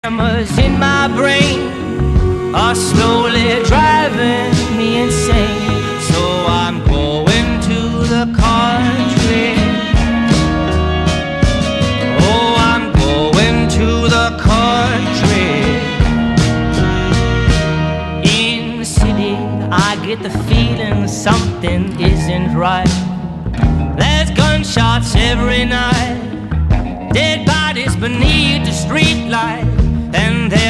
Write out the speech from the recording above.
Tremors in my brain are slowly driving me insane. So I'm going to the country. Oh, I'm going to the country. In the city, I get the feeling something isn't right. There's gunshots every night, dead bodies beneath the streetlight.